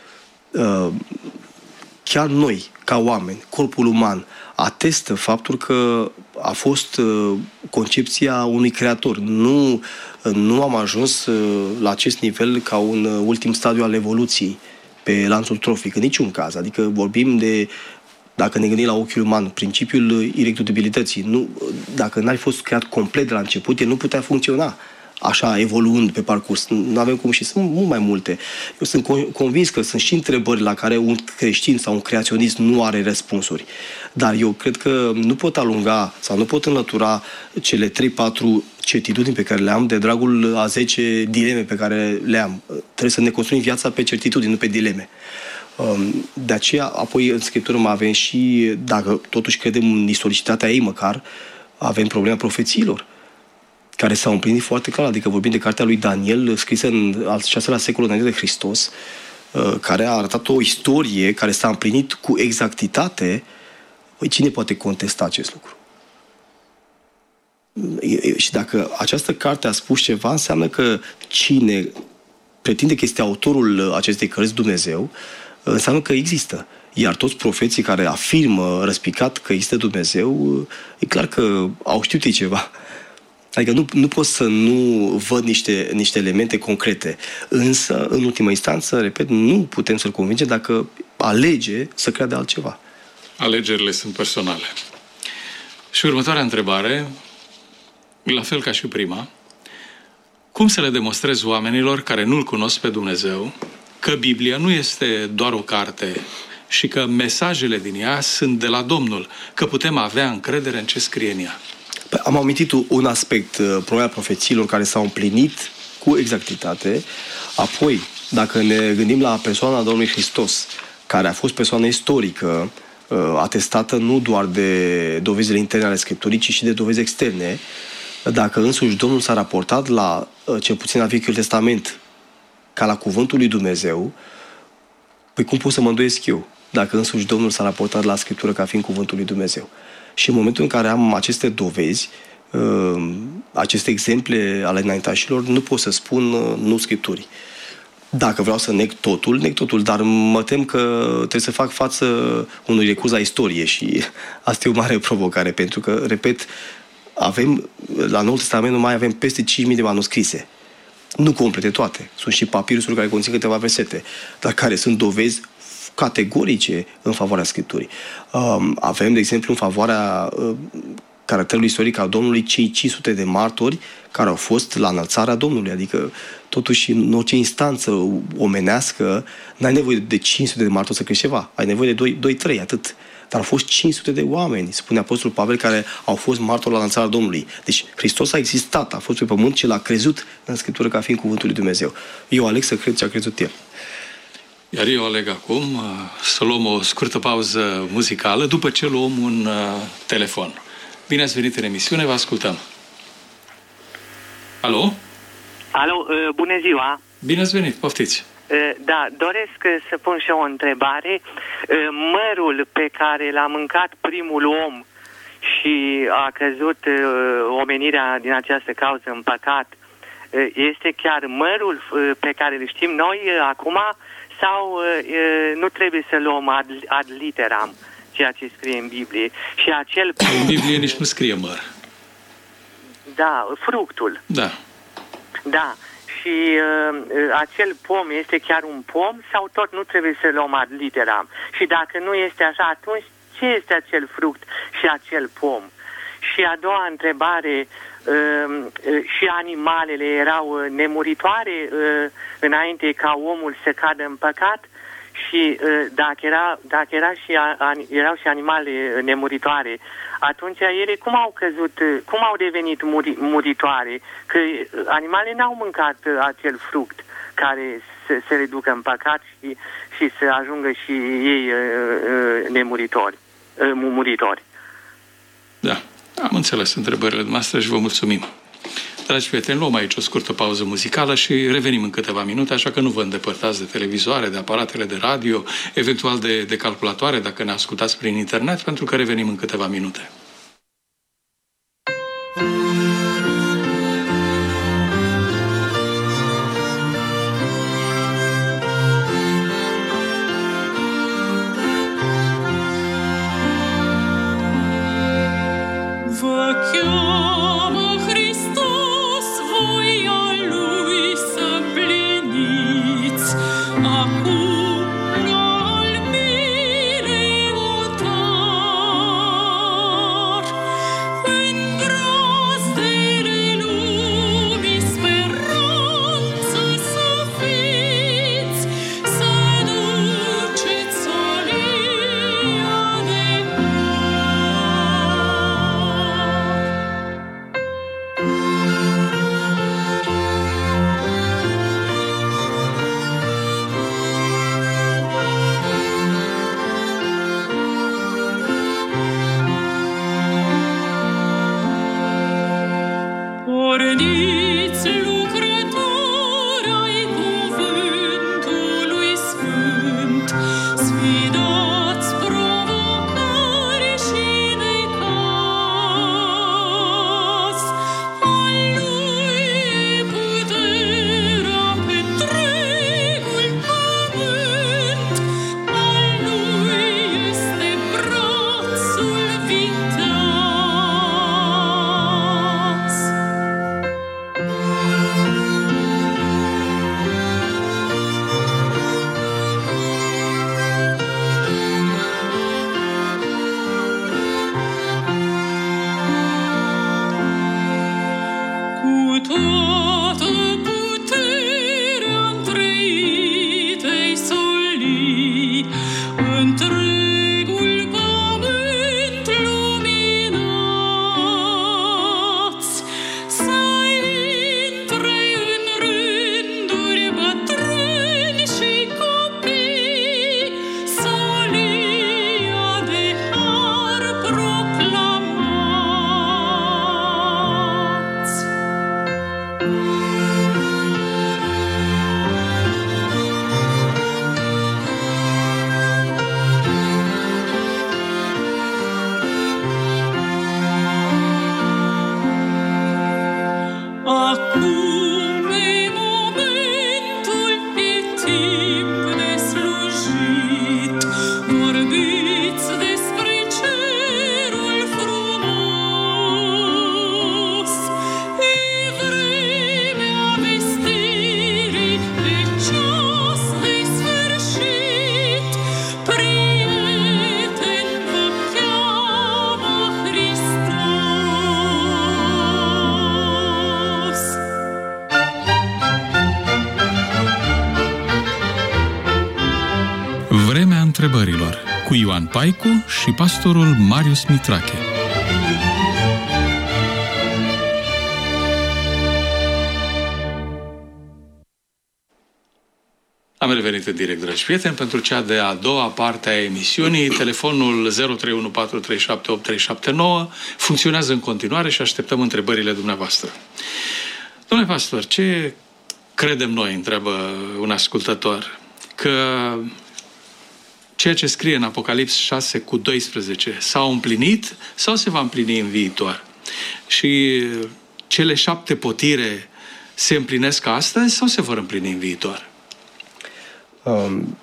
Chiar noi, ca oameni, corpul uman, atestă faptul că a fost concepția unui creator. Nu, nu am ajuns la acest nivel ca un ultim stadiu al evoluției pe lanțul trofic, în niciun caz. Adică vorbim de, dacă ne gândim la ochiul uman, principiul irectutabilității. Nu, dacă n-ai fost creat complet de la început, el nu putea funcționa așa, evoluând pe parcurs. Nu avem cum și sunt mult mai multe. Eu sunt convins că sunt și întrebări la care un creștin sau un creaționist nu are răspunsuri. Dar eu cred că nu pot alunga sau nu pot înlătura cele trei patru certitudini pe care le am de dragul a zece dileme pe care le am. Trebuie să ne construim viața pe certitudini, nu pe dileme. De aceea, apoi, în Scriptură mai avem și, dacă totuși credem în istoricitatea ei măcar, avem problema profețiilor, care s-au împlinit foarte clar, adică vorbim de cartea lui Daniel, scrisă în al șaselea secol înainte de Hristos, care a arătat o istorie care s-a împlinit cu exactitate. Păi cine poate contesta acest lucru? Și dacă această carte a spus ceva, înseamnă că cine pretinde că este autorul acestei cărți, Dumnezeu, înseamnă că există. Iar toți profeții care afirmă răspicat că există Dumnezeu, e clar că au știut ei ceva. Adică nu, nu pot să nu văd niște, niște elemente concrete. Însă, în ultima instanță, repet, nu putem să-l convingem dacă alege să creadă altceva. Alegerile sunt personale. Și următoarea întrebare, la fel ca și prima, cum să le demonstrez oamenilor care nu-L cunosc pe Dumnezeu că Biblia nu este doar o carte și că mesajele din ea sunt de la Domnul, că putem avea încredere în ce scrie în ea? Am amintit un aspect, problema profețiilor care s-au împlinit cu exactitate. Apoi, dacă ne gândim la persoana Domnului Hristos, care a fost persoană istorică, atestată nu doar de dovezile interne ale Scripturii, ci și de dovezi externe, dacă însuși Domnul s-a raportat la, cel puțin la Vechiul Testament, ca la cuvântul lui Dumnezeu, păi cum pot să mă îndoiesc eu, dacă însuși Domnul s-a raportat la Scriptură ca fiind cuvântul lui Dumnezeu? Și în momentul în care am aceste dovezi, aceste exemple ale înaintașilor, nu pot să spun nu Scripturii. Dacă vreau să neg totul, neg totul, dar mă tem că trebuie să fac față unui recurs la istorie și asta e o mare provocare, pentru că, repet, avem, la Noul Testament nu mai avem peste cinci mii de manuscrise. Nu complete toate. Sunt și papirusuri care conțin câteva versete, dar care sunt dovezi categorice în favoarea Scripturii. Avem, de exemplu, în favoarea caracterului istoric al Domnului, cei cinci sute de martori care au fost la înălțarea Domnului. Adică, totuși, în orice instanță omenească, n-ai nevoie de cinci sute de martori să crești ceva. Ai nevoie de doi trei, atât. Dar au fost cinci sute de oameni, spune Apostolul Pavel, care au fost martori la înălțarea Domnului. Deci, Hristos a existat, a fost pe pământ și l-a crezut în Scriptură ca fiind cuvântul lui Dumnezeu. Eu aleg să cred ce a crezut El. Iar eu aleg acum să luăm o scurtă pauză muzicală, după ce luăm un telefon. Bine ați venit în emisiune, vă ascultăm. Alo? Alo, bună ziua! Bine ați venit, poftiți! Da, doresc să pun și eu o întrebare. Mărul pe care l-a mâncat primul om și a căzut omenirea din această cauză în păcat, este chiar mărul pe care îl știm noi acum sau nu trebuie să luăm ad, ad literam ceea ce scrie în Biblie? Și acel... În Biblie nici nu scrie măr. Da, fructul. Da. Da. Și uh, acel pom este chiar un pom sau tot nu trebuie să luăm ad literam? Și dacă nu este așa, atunci ce este acel fruct și acel pom? Și a doua întrebare, uh, uh, și animalele erau nemuritoare uh, înainte ca omul să cadă în păcat? și dacă, era, dacă era și, erau și animale nemuritoare, atunci ele cum au căzut, cum au devenit muri, muritoare? Că animalele n-au mâncat acel fruct care să se reducă în păcat și, și să ajungă și ei nemuritori, muritori. Da, am înțeles întrebările noastre și vă mulțumim. Dragi prieteni, luăm aici o scurtă pauză muzicală și revenim în câteva minute, așa că nu vă îndepărtați de televizoare, de aparatele de radio, eventual de, de calculatoare, dacă ne ascultați prin internet, pentru că revenim în câteva minute. Întrebărilor cu Ioan Paicu și pastorul Marius Mitrache. Am revenit în direct, dragi prieteni, pentru cea de-a doua parte a emisiunii. Telefonul zero trei unu patru trei șapte opt trei șapte nouă funcționează în continuare și așteptăm întrebările dumneavoastră. Domnule pastor, ce credem noi, întreabă un ascultător, că ceea ce scrie în Apocalips șase cu doisprezece s-a împlinit sau se va împlini în viitor? Și cele șapte potire se împlinesc astăzi sau se vor împlini în viitor? Um,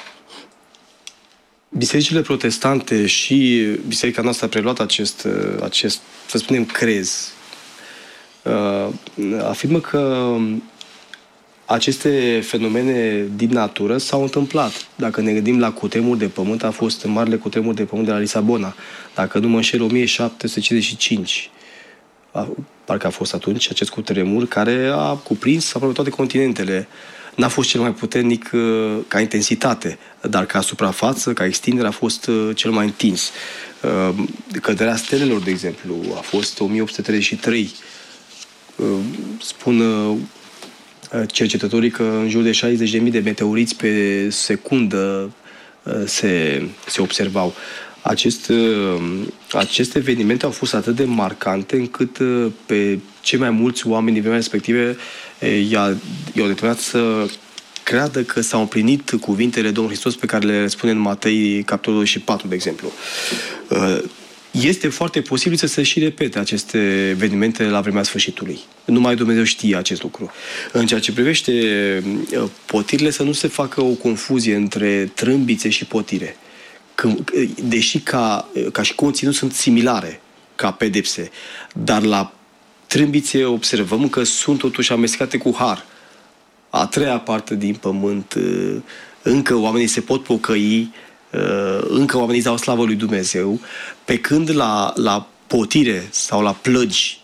bisericile protestante și biserica noastră a preluat acest, acest să spunem, crez. Uh, afirmă că aceste fenomene din natură s-au întâmplat. Dacă ne gândim la cutremur de pământ, a fost marele cutremur de pământ de la Lisabona. Dacă nu mă înșel, o mie șapte sute cincizeci și cinci. Parcă a fost atunci acest cutremur care a cuprins aproape toate continentele. n-a fost cel mai puternic ca intensitate, dar ca suprafață, ca extindere a fost cel mai întins. Căderea stelelor, de exemplu, a fost o mie opt sute treizeci și trei. Spun cercetătorii că în jur de șaizeci de mii de meteoriți pe secundă se, se observau. Acest, aceste evenimente au fost atât de marcante încât pe cei mai mulți oameni din vremea respective i-a, i-au determinat să creadă că s-au împlinit cuvintele Domnului Hristos pe care le spune în Matei, capitolul douăzeci și patru, de exemplu. Este foarte posibil să se și repete aceste evenimente la vremea sfârșitului. Numai Dumnezeu știe acest lucru. În ceea ce privește potirile, să nu se facă o confuzie între trâmbițe și potire. Deși ca, ca și conținut sunt similare ca pedepse, dar la trâmbițe observăm că sunt totuși amestecate cu har. A treia parte din pământ, încă oamenii se pot pocăi, încă oamenii dau slavă lui Dumnezeu, pe când la, la potire sau la plăgi,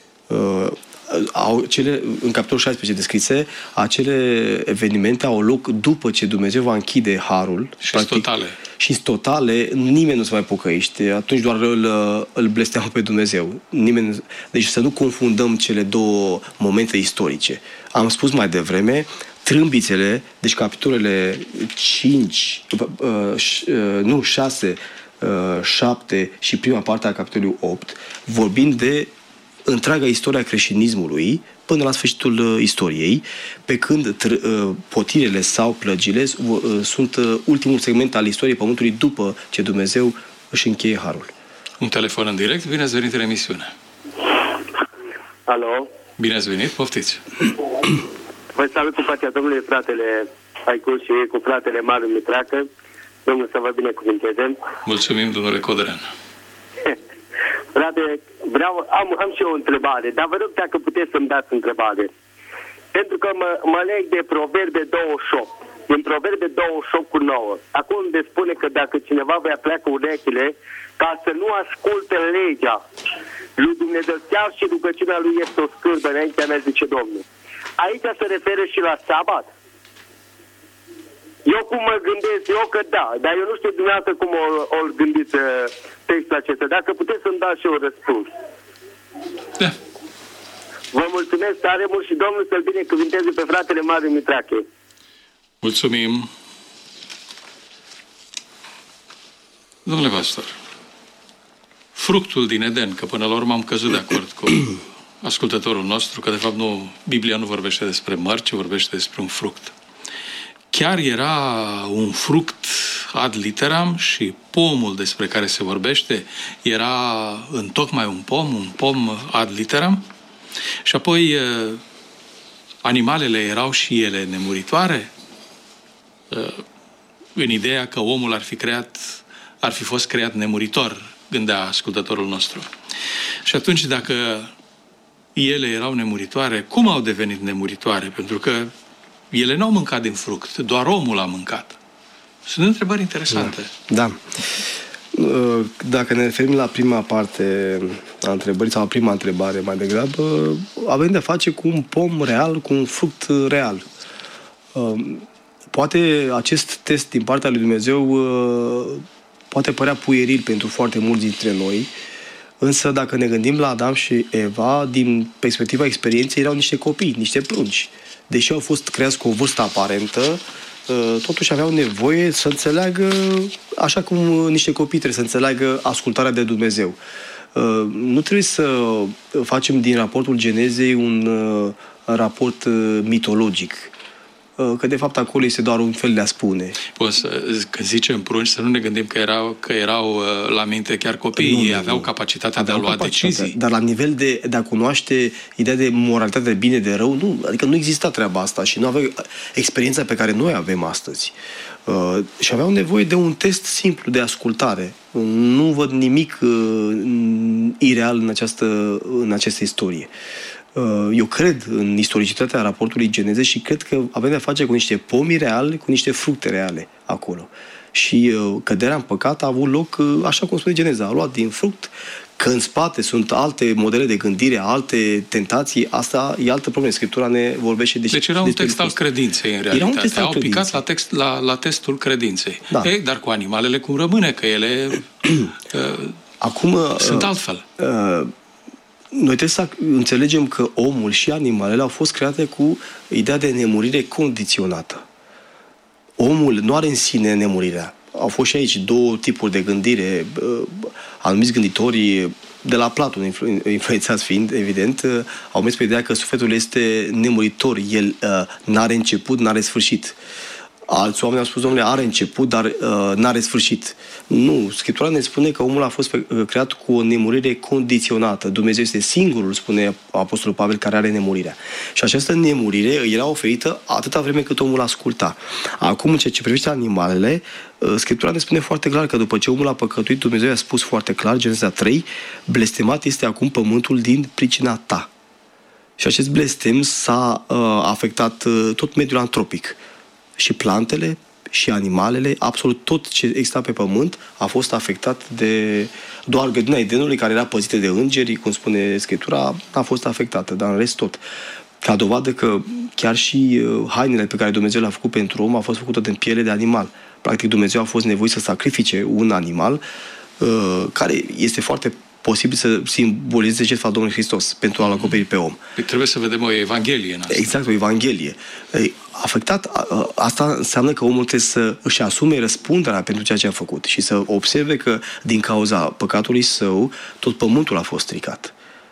au cele, în capitolul șaisprezece descrise, acele evenimente au loc după ce Dumnezeu va închide harul. Și sunt totale. Și sunt totale, nimeni nu se mai pocăiește, atunci doar îl, îl blesteamă pe Dumnezeu. Nimeni, deci să nu confundăm cele două momente istorice. Am spus mai devreme, trâmbițele, deci capitolele cinci, nu, șase, șapte și prima parte a capitolului opt, vorbind de întreaga istoria creștinismului până la sfârșitul istoriei, pe când potirele sau plăgile sunt ultimul segment al istoriei Pământului după ce Dumnezeu își încheie harul. Un telefon în direct. Bine ați venit în emisiune. Alo? Bine ați venit, poftiți. Vă salut cu pacea Domnului, fratele Aicu și cu fratele Mariu Mitracă. Domnul să vă binecuvânteze. Mulțumim, domnule Codrean. Frate, vreau, am, am și eu o întrebare, dar vă rog dacă puteți să-mi dați întrebare. Pentru că mă, mă leg de Proverbe douăzeci și opt. Din Proverbe douăzeci și opt cu nouă. Acum unde spune că dacă cineva vă pleacă urechile, ca să nu asculte legea lui Dumnezeu, chiar și rugăciunea lui este o scârbă înaintea mea, zice Domnul. Aici se referă și la sabat. Eu cum mă gândesc, eu că da, dar eu nu știu dumneavoastră cum o, o gândiți textul acesta. Dacă puteți să-mi dați și eu răspuns. Da. Vă mulțumesc tare mult și Domnul să-l binecuvânteze pe fratele Mariu Mitrache. Mulțumim. Domnule pastor, fructul din Eden, că până la urmă am căzut de acord cu ascultătorul nostru, că de fapt nu, Biblia nu vorbește despre măr, ci vorbește despre un fruct. Chiar era un fruct ad literam și pomul despre care se vorbește era întocmai un pom, un pom ad literam. Și apoi animalele erau și ele nemuritoare, în ideea că omul ar fi creat, ar fi fost creat nemuritor, gândea ascultătorul nostru. Și atunci, dacă ele erau nemuritoare, cum au devenit nemuritoare? Pentru că ele n-au mâncat din fruct, doar omul a mâncat. Sunt întrebări interesante. Da. da. Dacă ne referim la prima parte a întrebării, sau la prima întrebare mai degrabă, avem de face cu un pom real, cu un fruct real. Poate acest test din partea lui Dumnezeu poate părea pueril pentru foarte mulți dintre noi, însă dacă ne gândim la Adam și Eva, din perspectiva experienței, erau niște copii, niște prunci. Deși au fost creați cu o vârstă aparentă, totuși aveau nevoie să înțeleagă, așa cum niște copii trebuie să înțeleagă ascultarea de Dumnezeu. Nu trebuie să facem din raportul Genezei un raport mitologic, că de fapt acolo este doar un fel de a spune. Poți să, când zicem prunci, să nu ne gândim că erau, că erau la minte chiar copii, nu, ei nu, aveau capacitatea aveau de a lua decizii. Dar la nivel de, de a cunoaște ideea de moralitate, de bine, de rău, nu, adică nu exista treaba asta și nu aveau experiența pe care noi avem astăzi. Uh, și aveau nevoie de un test simplu de ascultare. Nu văd nimic uh, ireal în această, în această istorie. Eu cred în istoricitatea raportului Geneze și cred că avem de-a face cu niște pomi reale, cu niște fructe reale acolo. Și căderea în păcat a avut loc, așa cum spune Geneza, a luat din fruct Că în spate sunt alte modele de gândire, alte tentații, asta e altă problemă. Scriptura ne vorbește de... Deci era un text al credinței, în realitate. Era un text al Au credinței. picat la, text, la, la testul credinței. Da. Ei, dar cu animalele cum rămâne? Că ele uh, Acum, sunt uh, altfel. Uh, noi trebuie să înțelegem că omul și animalele au fost create cu ideea de nemurire condiționată. Omul nu are în sine nemurirea. Au fost și aici două tipuri de gândire. Anumiți gânditori, de la Platon, influențați fiind, evident, au mers pe ideea că sufletul este nemuritor. El n-are început, n-are sfârșit. Alți oameni au spus, domnule, are început, dar uh, n-are sfârșit. Nu, Scriptura ne spune că omul a fost creat cu o nemurire condiționată. Dumnezeu este singurul, spune Apostolul Pavel, care are nemurirea. Și această nemurire îi era oferită atâta vreme cât omul asculta. Acum, în ceea ce privește animalele, uh, Scriptura ne spune foarte clar că după ce omul a păcătuit, Dumnezeu i-a spus foarte clar, Geneza trei, blestemat este acum pământul din pricina ta. Și acest blestem s-a uh, afectat uh, tot mediul antropic. Și plantele, și animalele, absolut tot ce exista pe pământ a fost afectat de... Doar grădina Edenului, care era păzită de îngeri, cum spune Scriptura, a fost afectată, dar în rest tot. Ca dovadă că chiar și hainele pe care Dumnezeu le-a făcut pentru om a fost făcută din piele de animal. Practic Dumnezeu a fost nevoit să sacrifice un animal care este foarte posibil să simbolizeze jertfa Domnului Hristos pentru a-L acoperi pe om. Păi trebuie să vedem o evanghelie în asta. Exact, o evanghelie. Afectat, asta înseamnă că omul trebuie să își asume răspunderea pentru ceea ce a făcut și să observe că din cauza păcatului său tot pământul a fost stricat.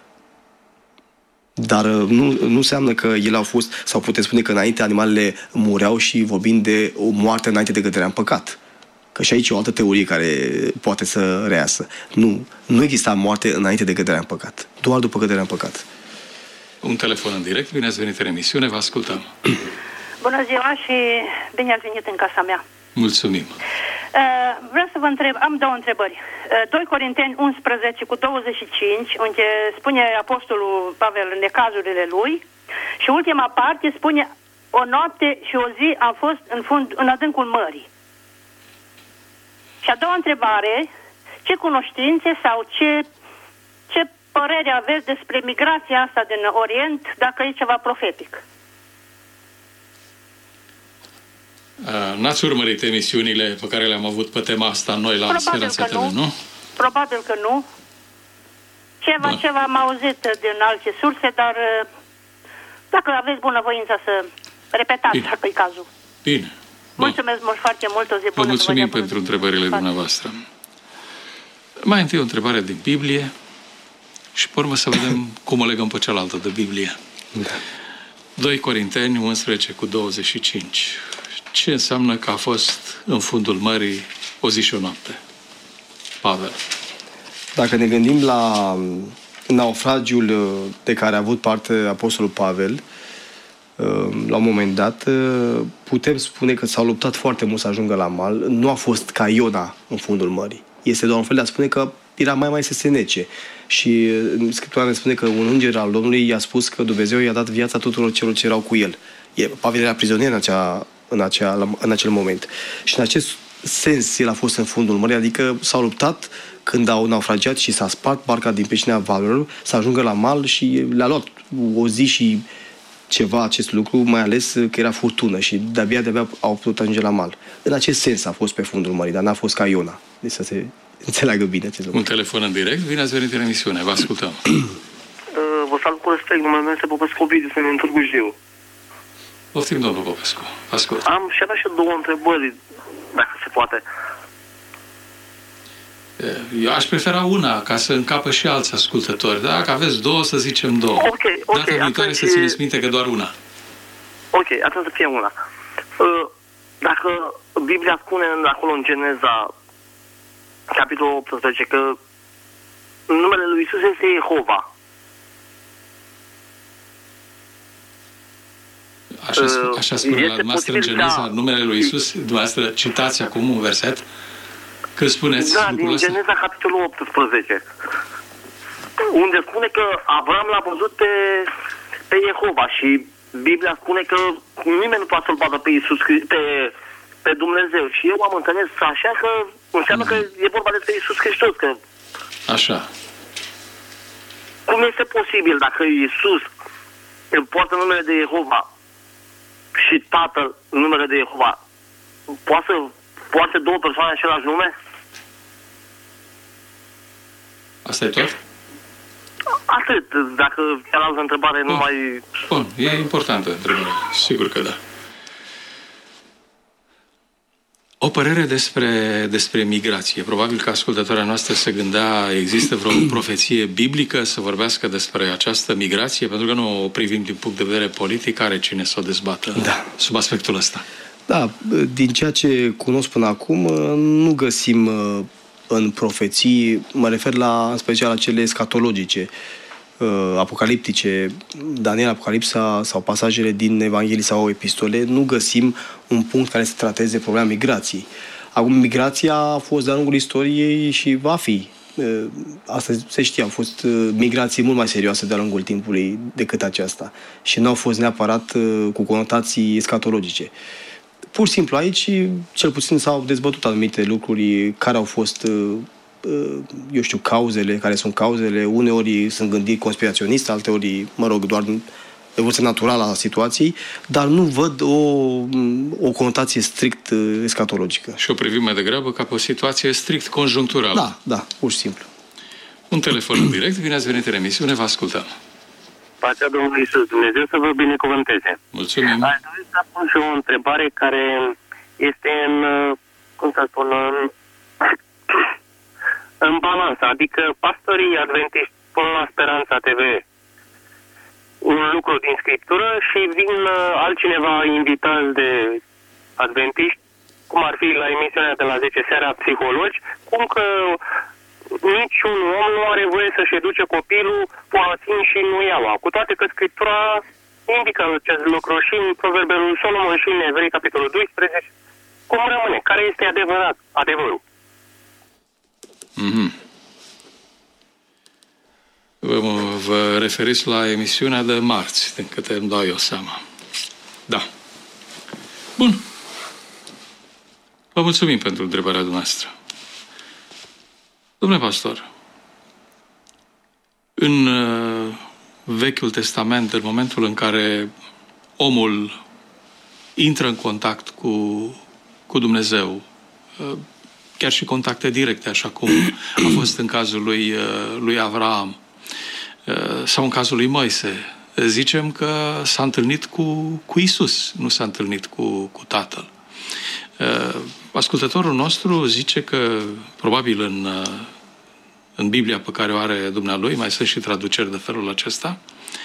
Dar nu, nu înseamnă că ele au fost, sau putem spune că înainte animalele mureau și vorbim de o moarte înainte de căderea în păcat. Că și aici e o altă teorie care poate să reiasă. Nu, nu exista moarte înainte de căderea în păcat. Doar după căderea în păcat. Un telefon în direct. Bine ați venit în emisiune, vă ascultăm. Bună ziua și bine ați venit în casa mea. Mulțumim. Uh, vreau să vă întreb, am două întrebări. Uh, doi Corinteni unsprezece cu douăzeci și cinci, unde spune Apostolul Pavel necazurile lui, și ultima parte spune o noapte și o zi a fost în, fund, în adâncul mării. Și a doua întrebare, ce cunoștințe sau ce, ce părere aveți despre migrația asta din Orient, dacă e ceva profetic? N-ați urmărit emisiunile pe care le-am avut pe tema asta noi la Speranța T V, nu? Probabil că nu. Ceva, Bun. ceva am auzit din alte surse, dar dacă aveți bunăvoința să repetați, Bine. dacă e cazul. Bine. Mulțumesc mult foarte mult, o zi bună. Vă mulțumim pentru întrebările dumneavoastră. Mai întâi o întrebare din Biblie și pe urmă să vedem cum o legăm pe cealaltă de Biblie. Da. doi Corinteni unsprezece cu douăzeci și cinci. Ce înseamnă că a fost în fundul mării o zi și o noapte? Pavel. Dacă ne gândim la naufragiul de care a avut parte Apostolul Pavel, la un moment dat, putem spune că s-au luptat foarte mult să ajungă la mal. Nu a fost ca Iona în fundul mării. Este doar un fel de a spune că era mai mai să se nece. Și Scriptura ne spune că un înger al Domnului i-a spus că Dumnezeu i-a dat viața tuturor celor ce erau cu el. Pavel era prizonier în, acea, în, acea, în acel moment. Și în acest sens el a fost în fundul mării, adică s-au luptat când au naufragiat și s-a spart barca din pricina valurilor, să ajungă la mal și le-a luat o zi și ceva acest lucru, mai ales că era furtună și de-abia de-abia au putut ajunge la mal. În acest sens a fost pe fundul mării, dar n-a fost ca Iona. Deci să se înțeleagă bine acest lucru. Un telefon în direct, bine ați venit în emisiune, vă ascultăm. Vă salut cu respect, numele meu este Popescu Ovidiu, sunt în Târgu Jiu. Poftim, domnul Popescu, ascult. Am și avea și două întrebări, dacă se poate. Eu aș prefera una, ca să încapă și alți ascultători. Dacă aveți două, să zicem două. Ok, ok. Data viitoare să țineți minte că doar una. Ok, atunci să fie una. Dacă Biblia spune acolo în Geneza, capitolul optsprezece, că numele lui Iisus este Jehova. Așa, așa spune la dumneavoastră în Geneza, da, numele lui Iisus, dumneavoastră citați acum un verset. Când spuneți da, din ăsta? Geneza, capitolul optsprezece, unde spune că Avram l-a văzut pe, pe Jehova și Biblia spune că nimeni nu poate să-l vadă pe Iisus, pe, pe Dumnezeu. Și eu am înțeles așa că înseamnă mm-hmm. că e vorba despre Iisus Hristos. Că... Așa. cum este posibil dacă Iisus poartă numele de Jehova și Tatăl numele de Jehova, poate să poate două persoane același nume? Asta e tot? Atât, dacă cealaltă întrebare nu Bun. mai... Bun, e importantă întrebarea, sigur că da. O părere despre, despre migrație. Probabil că ascultătoarea noastră se gândea, există vreo profeție biblică să vorbească despre această migrație, pentru că nu o privim din punct de vedere politic, are cine să o dezbată da. sub aspectul ăsta. Da, din ceea ce cunosc până acum, nu găsim în profeții, mă refer la, în special la cele escatologice, apocaliptice, Daniel, Apocalipsa sau pasajele din Evanghelii sau epistole, nu găsim un punct care să trateze problema migrației. Acum, migrația a fost de-a lungul istoriei și va fi. Asta se știe, au fost migrații mult mai serioase de-a lungul timpului decât aceasta și nu au fost neapărat cu conotații escatologice. Pur și simplu aici, cel puțin s-au dezbătut anumite lucruri care au fost, eu știu, cauzele, care sunt cauzele. Uneori sunt gândiri conspiraționiste, alteori, mă rog, doar evoluția naturală a situației, dar nu văd o, o conotație strict escatologică. Și o privim mai degrabă ca pe o situație strict conjuncturală. Da, da, pur și simplu. Un telefon în direct, bine ați venit în emisiune, vă ascultăm. Pacea Domnului Iisus, Dumnezeu să vă binecuvânteze. Mulțumim. Aș dori să pun și o întrebare care este în, cum să spun, în, în balanță. Adică pastorii adventiști pun la Speranța T V un lucru din Scriptură și vin altcineva invitați de adventiști, cum ar fi la emisiunea de la zece seara psihologi, cum că niciun om nu are voie să-și educe copilul folosind și nu iaua. Cu toate că Scriptura indică acest lucru și în Proverbele lui Solomon și în Evrei, capitolul doisprezece. Cum rămâne? Care este adevărat? Adevărul? Mm-hmm. Vă, vă referiți la emisiunea de marți, din câte îmi dau eu seama. Da. Bun. Vă mulțumim pentru întrebarea dumneavoastră. Domnule pastor, în uh, Vechiul Testament, în momentul în care omul intră în contact cu, cu Dumnezeu, uh, chiar și contacte directe, așa cum a fost în cazul lui, uh, lui Avraam uh, sau în cazul lui Moise, zicem că s-a întâlnit cu, cu Isus, nu s-a întâlnit cu, cu Tatăl. Uh, ascultătorul nostru zice că probabil în, uh, în Biblia pe care o are dumnealui, mai sunt și traduceri de felul acesta,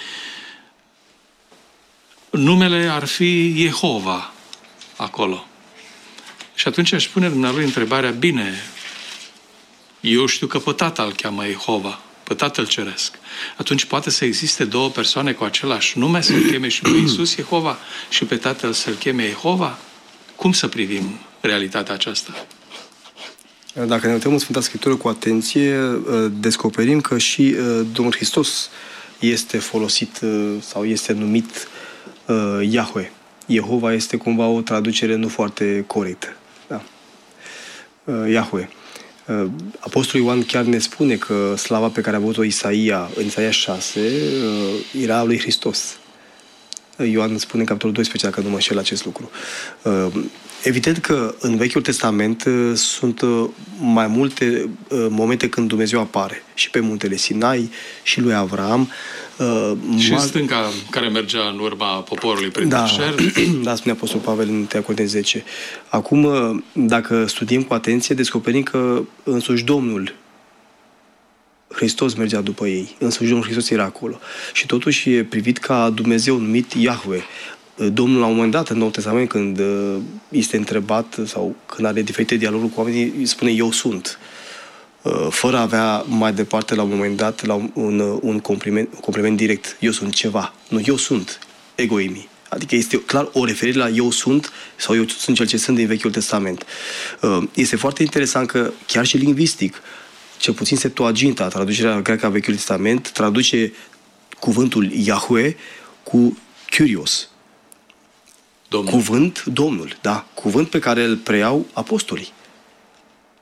numele ar fi Jehova acolo. Și atunci aș pune dumnealui întrebarea, bine, eu știu că pe Tatăl îl cheamă Jehova, pe Tatăl Ceresc. Atunci poate să existe două persoane cu același nume, să-l cheme și pe Iisus Jehova și pe Tatăl să-l cheme Jehova? Cum să privim realitatea aceasta? Dacă ne uităm în Sfânta Scriptură cu atenție, descoperim că și Domnul Hristos este folosit sau este numit Yahweh. Jehova este cumva o traducere nu foarte corectă. Da. Yahweh. Apostolul Ioan chiar ne spune că slava pe care a avut-o Isaia în Isaia șase era a lui Hristos. Ioan spune în capitolul doisprezece, dacă nu mă înșel, acest lucru. Evident că în Vechiul Testament sunt mai multe momente când Dumnezeu apare. Și pe muntele Sinai, și lui Avram. Și Ma... stânca care mergea în urma poporului prin da, deșert. Da, spune Apostolul Pavel în întâi Corinteni zece. Acum, dacă studiem cu atenție, descoperim că însuși Domnul Hristos mergea după ei. Însuși Domnul Hristos era acolo. Și totuși e privit ca Dumnezeu numit Yahweh. Domnul, la un moment dat, în Noul Testament, când este întrebat sau când are diferite dialoguri cu oamenii, îi spune eu sunt. Fără a avea mai departe, la un moment dat, la un, un compliment, un compliment direct. Eu sunt ceva. Nu, eu sunt. Egoimii. Adică este clar o referire la eu sunt sau eu sunt cel ce sunt din Vechiul Testament. Este foarte interesant că chiar și lingvistic, cel puțin Septuaginta, traducerea greacă a Vechiului Testament, traduce cuvântul Yahweh cu Kyrios. Domnul. Cuvânt, Domnul, da. Cuvânt pe care îl preiau apostolii.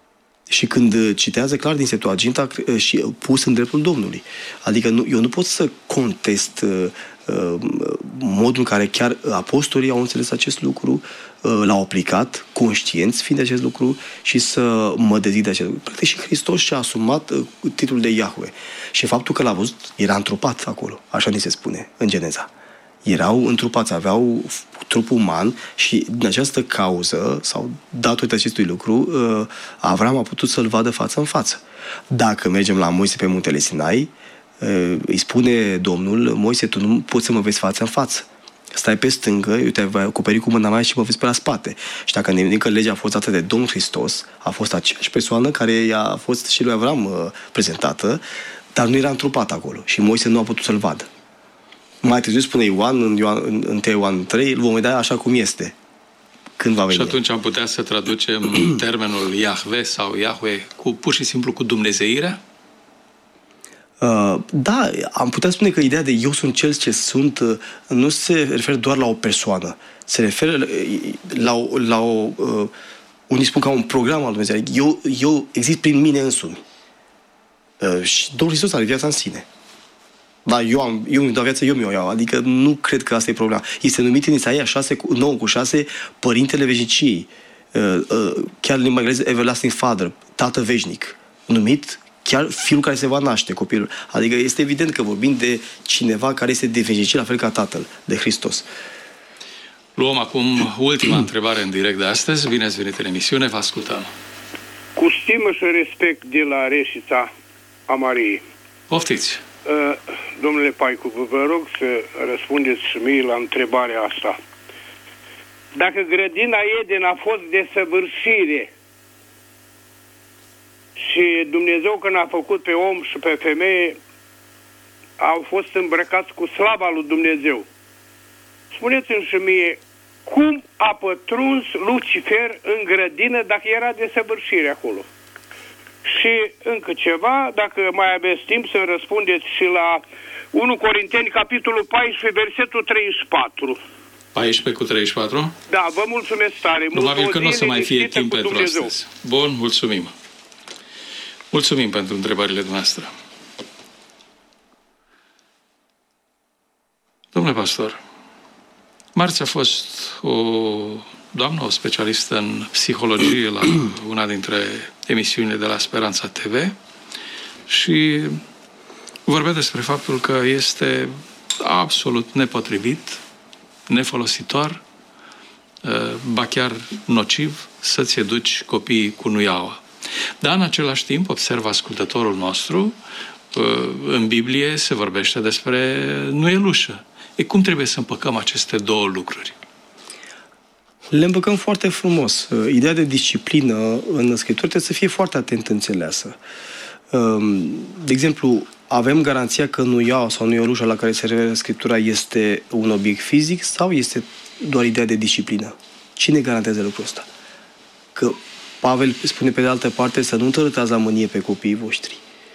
Și când citează clar din Septuaginta și pus în dreptul Domnului. Adică nu, eu nu pot să contest uh, modul în care chiar apostolii au înțeles acest lucru, uh, l-au aplicat, conștienți fiind de acest lucru și să mă dezid de acest lucru. Practic și Hristos și-a asumat uh, titlul de Iahve. Și faptul că l-a văzut, era întrupat acolo, așa ni se spune în Geneza. Erau întrupați, aveau trup uman și din această cauză, sau datorită acestui lucru, Avram a putut să-l vadă față în față. Dacă mergem la Moise pe muntele Sinai, îi spune Domnul, Moise, tu nu poți să mă vezi față în față. Stai pe stângă, eu te voi acoperi cu mâna mea și mă vezi pe la spate. Și dacă ne gândim că legea a fost dată de Domnul Hristos, a fost aceeași persoană care i-a fost și lui Avram prezentată, dar nu era întrupat acolo și Moise nu a putut să-l vadă. Mai târziu spune Ioan, în, Ioan, în, în Ioan trei, îl vom vedea așa cum este. Când va veni. Și atunci am putea să traducem termenul Iahve sau Iahve cu, pur și simplu cu dumnezeirea? Uh, da, am putea spune că ideea de eu sunt cel ce sunt uh, nu se referă doar la o persoană. Se referă la, la, o, la o... Uh, unii spun ca un program al Dumnezeu. Eu, eu exist prin mine însumi. Uh, și Domnul Hristos are viața în sine. Da, eu am, eu îmi dau viață, eu mi-o iau. Adică nu cred că asta e problema. Este numit în Isaia nouă cu șase Părintele Veșniciei. Uh, uh, chiar în limba engleză Everlasting Father, Tată Veșnic. Numit chiar Fiul care se va naște, copilul. Adică este evident că vorbim de cineva care este de veșnicie, la fel ca Tatăl, de Hristos. Luăm acum ultima întrebare în direct de astăzi. Bine ați venit în emisiune, vă ascultăm. Cu stimă și respect de la Reșița a Mariei. Poftiți. Uh, domnule Paicu, vă rog să răspundeți și mie la întrebarea asta. Dacă grădina Eden a fost de săvârșire și Dumnezeu când a făcut pe om și pe femeie au fost îmbrăcați cu slava lui Dumnezeu, spuneți-mi și mie cum a pătruns Lucifer în grădină dacă era de săvârșire acolo? Și încă ceva, dacă mai aveți timp să răspundeți și la unu Corinteni, capitolul paisprezece, versetul treizeci și patru. paisprezece cu treizeci și patru? Da, vă mulțumesc tare. Probabil că nu o să mai fie timp pentru Dumnezeu. Astăzi. Bun, mulțumim. Mulțumim pentru întrebările noastre. Domnule pastor, marți a fost o doamnă, o specialistă în psihologie la una dintre emisiunile de la Speranța T V și vorbea despre faptul că este absolut nepotrivit, nefolositor, ba chiar nociv să-ți educi copiii cu nuiaua. Dar în același timp, observă ascultătorul nostru, în Biblie se vorbește despre nuielușă. E cum trebuie să împăcăm aceste două lucruri? Le împăcăm foarte frumos. Ideea de disciplină în Scriptură trebuie să fie foarte atent înțeleasă. De exemplu, avem garanția că nuiaua sau nuielușa la care se referă Scriptura este un obiect fizic sau este doar ideea de disciplină? Cine garantează lucrul ăsta? Că Pavel spune pe de altă parte să nu tărătați la mânie pe copiii voștri.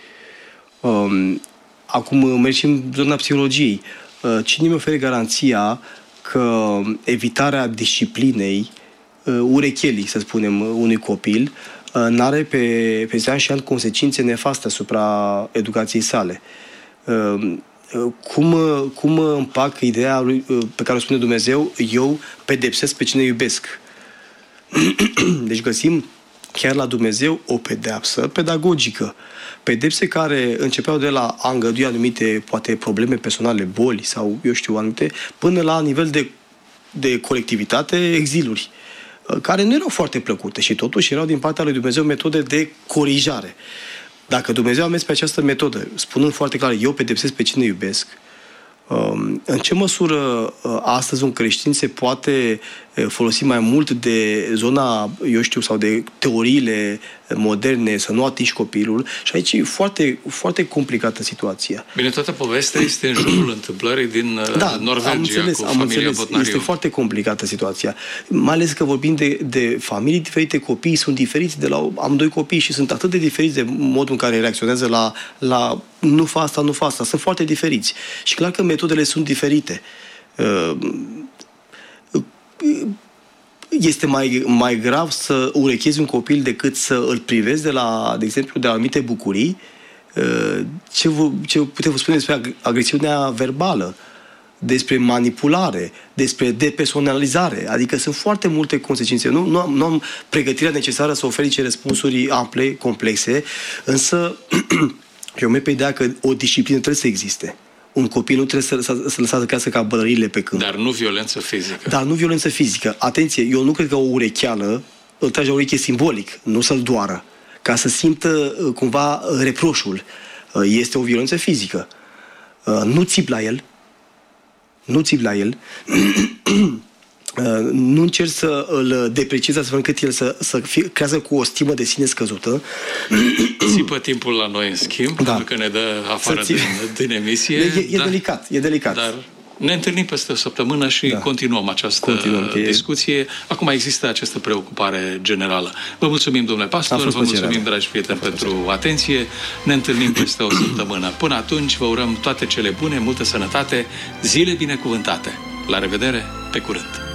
Acum mergem în zona psihologiei. Cine mi oferă garanția că evitarea disciplinei, urechelii, să spunem, unui copil, n-are pe, pe zi și an consecințe nefaste asupra educației sale? Cum, cum împac ideea lui, pe care o spune Dumnezeu, eu pedepsesc pe cine iubesc? Deci găsim chiar la Dumnezeu o pedeapsă pedagogică. Pedepse care începeau de la a îngădui anumite, poate, probleme personale, boli sau, eu știu, anumite, până la nivel de, de colectivitate, exiluri, care nu erau foarte plăcute și totuși erau din partea lui Dumnezeu metode de corijare. Dacă Dumnezeu a mers pe această metodă, spunând foarte clar, eu pedepsesc pe cine iubesc, în ce măsură astăzi un creștin se poate folosi mai mult de zona, eu știu, sau de teoriile moderne, să nu atingi copilul? Și aici e foarte, foarte complicată situația. Bine, toată povestea este în jurul întâmplării din da, Norvegia, am înțeles, cu am familia înțeles. Botnariu. Este foarte complicată situația. Mai ales că vorbim de, de familii diferite, copiii sunt diferiți de la amândoi copii și sunt atât de diferiți de modul în care reacționează la, la nu fa asta, nu fa asta. Sunt foarte diferiți. Și clar că metodele sunt diferite. este mai, mai grav să urechezi un copil decât să îl privezi de la, de exemplu, de anumite bucurii. Ce, vă, ce putem vă spune despre agresiunea verbală, despre manipulare, despre depersonalizare. Adică sunt foarte multe consecințe. Nu, nu, am, nu am pregătirea necesară să ofer niște răspunsuri ample, complexe, însă eu merg pe ideea că o disciplină trebuie să existe. Un copil nu trebuie să, să, să lăsați să crească ca bălăriile pe câmp. Dar nu violență fizică. Dar nu violență fizică. Atenție, eu nu cred că o urecheală îl trage o ureche simbolic, nu să-l doară, ca să simtă cumva reproșul. Este o violență fizică. Nu țip la el, nu țip la el, nu încerci să îl depreciezi astfel încât el să, să fie, crească cu o stimă de sine scăzută. Țipă timpul la noi, în schimb, da. Pentru că ne dă afară din, din emisie. E, e da. delicat, e delicat. Dar ne întâlnim peste o săptămână și da. continuăm această continuăm, discuție. E... Acum există această preocupare generală. Vă mulțumim, domnule pastor, vă mulțumim, plăcere, dragi prieteni, pentru plăcere. atenție. Ne întâlnim peste o săptămână. Până atunci, vă urăm toate cele bune, multă sănătate, zile binecuvântate. La revedere, pe curând!